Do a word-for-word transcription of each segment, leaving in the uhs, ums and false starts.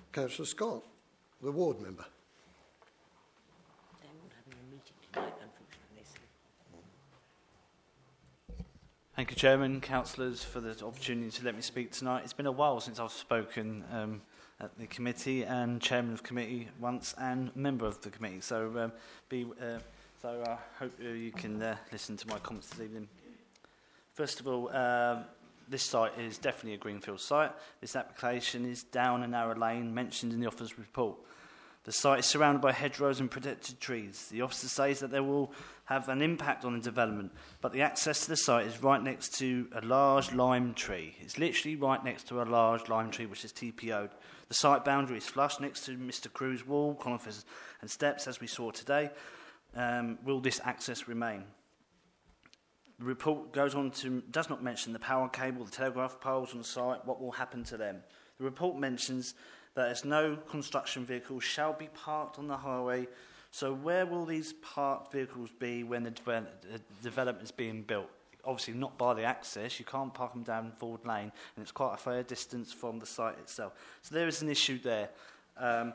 Councillor Scott, the ward member. They're all having a meeting tonight, unfortunately. Thank you, Chairman, councillors, for the opportunity to let me speak tonight. It's been a while since I've spoken um, at the committee, and chairman of committee once, and member of the committee. So, um, be uh, so I hope uh, you can uh, listen to my comments this evening. First of all, um, this site is definitely a greenfield site. This application is down a narrow lane mentioned in the officer's report. The site is surrounded by hedgerows and protected trees. The officer says that they will have an impact on the development, but the access to the site is right next to a large lime tree. It's literally right next to a large lime tree which is T P O'd. The site boundary is flush next to Mister Crew's wall, conifers and steps, as we saw today. Um, will this access remain? The report goes on to, does not mention the power cable, the telegraph poles on the site, what will happen to them. The report mentions that as no construction vehicles shall be parked on the highway, so where will these parked vehicles be when the, de- the development is being built? Obviously not by the access, you can't park them down Ford Lane, and it's quite a fair distance from the site itself. So there is an issue there. Um,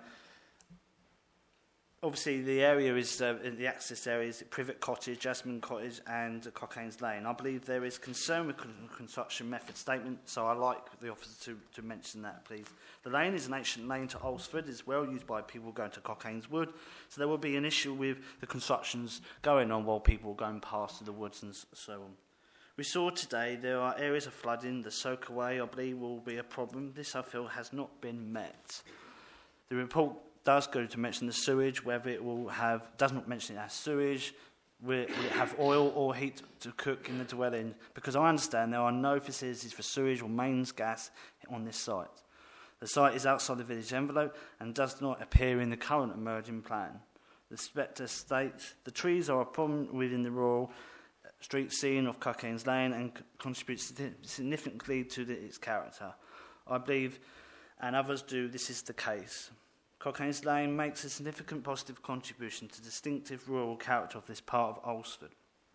Obviously, the area is uh, the access area is Privet Cottage, Jasmine Cottage, and Cockaynes Lane. I believe there is concern with con- construction method statement, so I like the officer to, to mention that, please. The lane is an ancient lane to Alresford. It's well used by people going to Cockaynes Wood, so there will be an issue with the constructions going on while people are going past the woods and so on. We saw today there are areas of flooding. The soakaway, I believe, will be a problem. This, I feel, has not been met. The report does go to mention the sewage, whether it will have, does not mention it as sewage, will it, will it have oil or heat to cook in the dwelling, because I understand there are no facilities for sewage or mains gas on this site. The site is outside the village envelope and does not appear in the current emerging plan. The inspector states the trees are a problem within the rural street scene of Cockaynes Lane and contribute significantly to the, its character. I believe, and others do, this is the case. Cockaynes Lane makes a significant positive contribution to the distinctive rural character of this part of Alresford.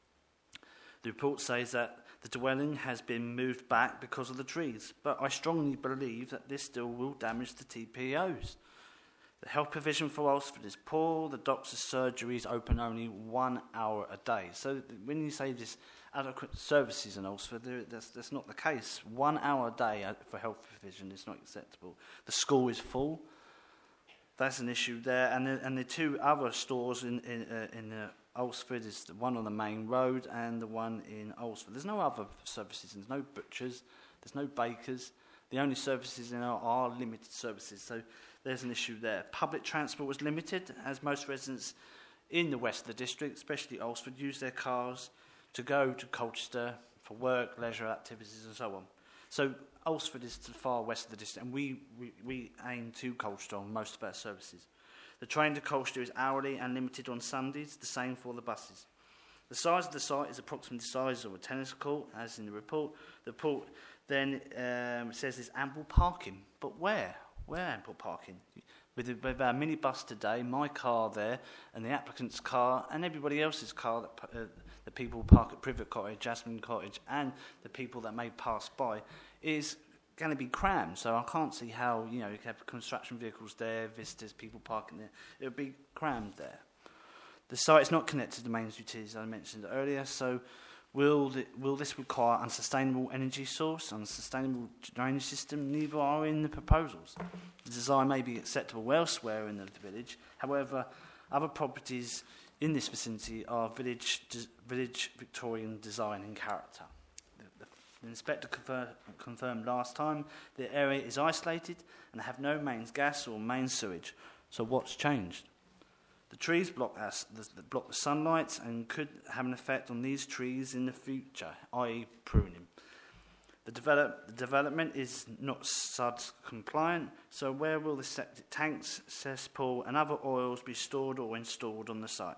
The report says that the dwelling has been moved back because of the trees, but I strongly believe that this still will damage the T P Os. The health provision for Alresford is poor. The doctor's surgery is open only one hour a day. So when you say this adequate services in Alresford, that's, that's not the case. One hour a day for health provision is not acceptable. The school is full. That's an issue there, and the, and the two other stores in in, uh, in uh, Alresford is the one on the main road and the one in Alresford. There's no other services. There's no butchers. There's no bakers. The only services in are, are limited services. So there's an issue there. Public transport was limited, as most residents in the west of the district, especially Alresford, use their cars to go to Colchester for work, leisure activities, and so on. So Alresford is to the far west of the district, and we, we, we aim to Colchester on most of our services. The train to Colchester is hourly and limited on Sundays, the same for the buses. The size of the site is approximately the size of a tennis court, as in the report. The report then um, says there's ample parking, but where? Where ample parking? With, a, with our minibus today, my car there, and the applicant's car, and everybody else's car, that, uh, the people who park at Privet Cottage, Jasmine Cottage, and the people that may pass by, is going to be crammed. So I can't see how, you know, you can have construction vehicles there, visitors, people parking there. It would be crammed there. The site is not connected to the mains utilities, as I mentioned earlier, so will, the, will this require unsustainable energy source, unsustainable drainage system? Neither are in the proposals. The design may be acceptable elsewhere in the village. However, other properties in this vicinity are village, village Victorian design and character. The inspector confirm, confirmed last time the area is isolated and have no mains gas or main sewage. So what's changed? The trees block, us, the, block the sunlight and could have an effect on these trees in the future, that is pruning. The, develop, the development is not S U D S compliant, so where will the septic tanks, cesspool and other oils be stored or installed on the site?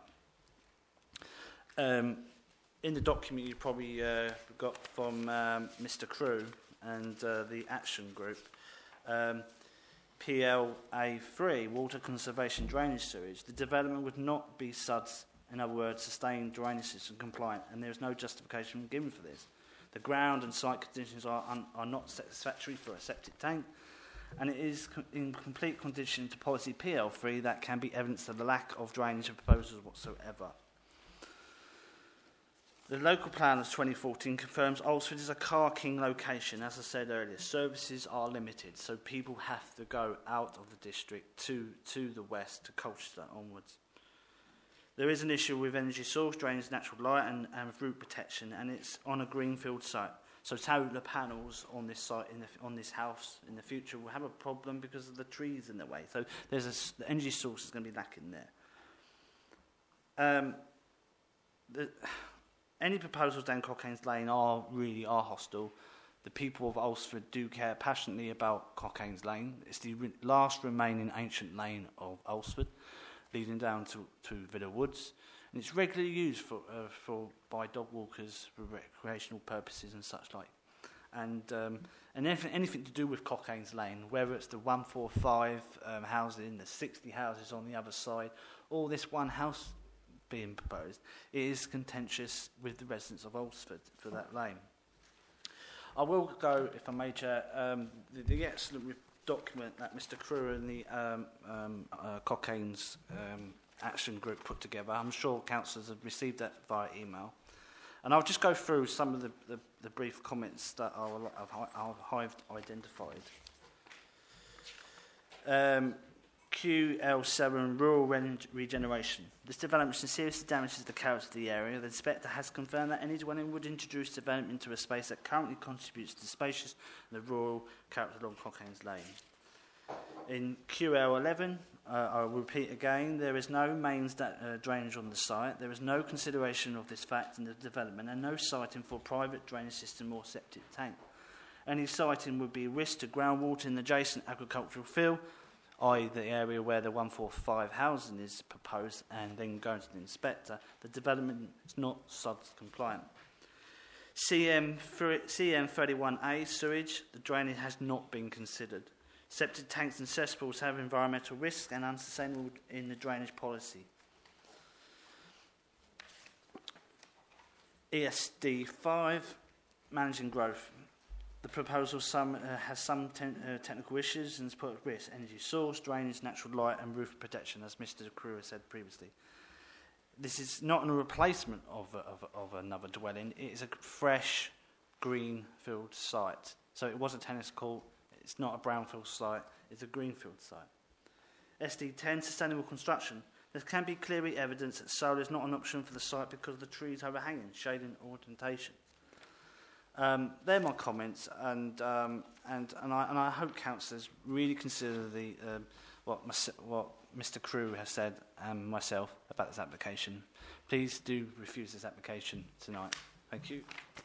Um, In the document you probably uh, got from um, Mister Crew and uh, the Action Group, um, P L A three, Water Conservation Drainage Sewage, the development would not be S U D S, in other words, sustained drainage system compliant, and there is no justification given for this. The ground and site conditions are, un- are not satisfactory for a septic tank, and it is co- in complete contradiction to policy P L three that can be evidence of the lack of drainage proposals whatsoever. The local plan of twenty fourteen confirms Alresford is a car king location. As I said earlier, services are limited, so people have to go out of the district to, to the west, to Colchester onwards. There is an issue with energy source, drainage, natural light and, and route protection, and it's on a greenfield site. So solar panels on this site, in the, on this house in the future will have a problem because of the trees in the way. So there's a, the energy source is going to be lacking there. Um, the, any proposals down Cockaines Lane are really are hostile. The people of Alresford do care passionately about Cockaines Lane. It's the re- last remaining ancient lane of Alresford, leading down to, to Villa Woods, and it's regularly used for, uh, for by dog walkers for recreational purposes and such like. And um, and anything, anything to do with Cockaines Lane, whether it's the one forty-five um, housing, the sixty houses on the other side, or this one house being proposed, it is contentious with the residents of Alresford for that lane. I will go, if I may, Chair, um, the, the excellent re- document that Mr Crewe and the um, um, uh, Cockaines um, Action Group put together. I'm sure councillors have received that via email. And I'll just go through some of the, the, the brief comments that I've identified. Um, Q L seven, rural re- regeneration. This development seriously damages the character of the area. The inspector has confirmed that any dwelling would introduce development into a space that currently contributes to the spacious and the rural character along Cockaines Lane. In Q L eleven, uh, I'll repeat again, there is no mains da- uh, drainage on the site. There is no consideration of this fact in the development and no siting for private drainage system or septic tank. Any siting would be a risk to groundwater in the adjacent agricultural field, that is the area where the one forty-five housing is proposed, and then going to the inspector. The development is not S O D compliant. C M thirty-one A, sewage, the drainage has not been considered. Septic tanks and cesspools have environmental risks and unsustainable in the drainage policy. E S D five, managing growth. The proposal some, uh, has some ten, uh, technical issues and has put at risk energy source, drainage, natural light and roof protection, as Mr Crewe said previously. This is not a replacement of, a, of, a, of another dwelling. It is a fresh greenfield site. So it was a tennis court. It's not a brownfield site. It's a greenfield site. S D ten, sustainable construction. There can be clearly evidence that solar is not an option for the site because of the trees overhanging, shading or orientation. Um, they're my comments, and um, and and I and I hope councillors really consider the um, what my, what Mr Crewe has said and myself about this application. Please do refuse this application tonight. Thank you.